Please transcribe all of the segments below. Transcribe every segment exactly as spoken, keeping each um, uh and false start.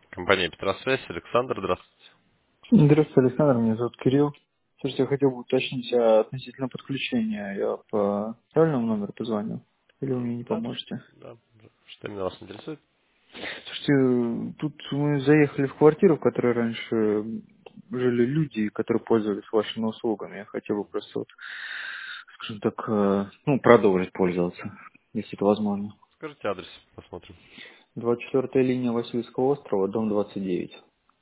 Компания Петросвязь, Александр, здравствуйте. Здравствуйте, Александр, меня зовут Кирилл. Слушайте, я хотел бы уточнить а, относительно подключения. Я по правильному номеру позвонил? Или вы мне М, не Да, поможете? да. Что именно вас интересует? Слушайте, тут мы заехали в квартиру, в которой раньше жили люди, которые пользовались вашими услугами. Я хотел бы просто, вот, скажем так, э, ну, продолжить пользоваться, если это возможно. Скажите адрес, посмотрим. двадцать четвёртая линия Васильевского острова, дом двадцать девять.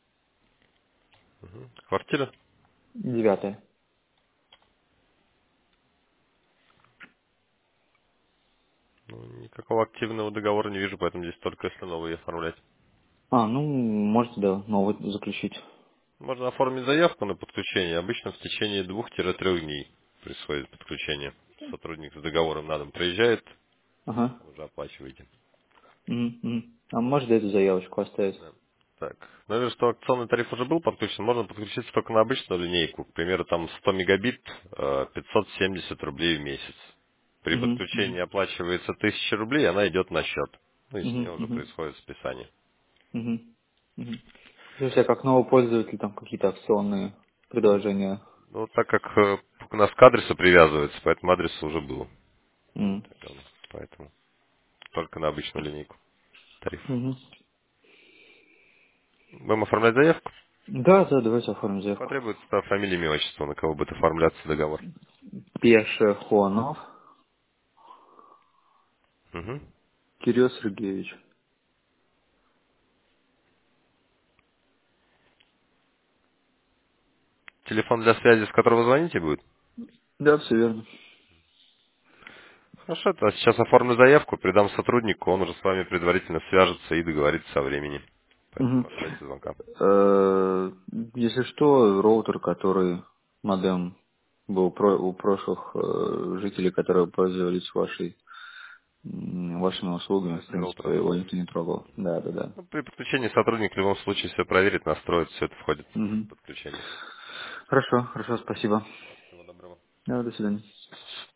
Мгм. Квартира? Девятая. Ну, никакого активного договора не вижу, поэтому здесь только если новые оформлять. А, ну, можете, да, новый заключить. Можно оформить заявку на подключение. Обычно в течение двух-трех дней происходит подключение. Сотрудник с договором на дом приезжает, Ага. уже оплачиваете. Мгм, мгм. А можно эту заявочку оставить? Да. Так, наверное, что акционный тариф уже был подключен, можно подключиться только на обычную линейку. К примеру, там сто мегабит, э, пятьсот семьдесят рублей в месяц. При Мгм, мгм, подключении оплачивается тысяча рублей, она идет на счет. Ну и с нее мгм, уже мгм, происходит списание. мгм, мгм. То есть я как новый пользователь там какие-то акционные предложения. Ну, так как э, у нас к адресу привязывается, поэтому адрес уже был М. удален. Поэтому только на обычную линейку тариф. Мгм. Будем оформлять заявку. Да, да, давайте оформим заявку. Потребуется да, фамилия, имя, отчество, на кого будет оформляться договор. Пешехонов Мгм. Кирилл Сергеевич. Телефон для связи, с которого звоните, будет? Да, все верно. Хорошо, то сейчас оформлю заявку, придам сотруднику, он уже с вами предварительно свяжется и договорится о времени. Поэтому Мгм. ожидайте звонка. Э, Если что, роутер, который модем был про- у прошлых э, жителей, которые пользовались вашей м, вашими услугами, в Адресный роутер. принципе, его никто не трогал. Да, да, да. Ну, при подключении сотрудник в любом случае все проверит, настроит, все это входит в Мгм. подключение. Хорошо, хорошо, спасибо. Всего доброго. Да, до свидания.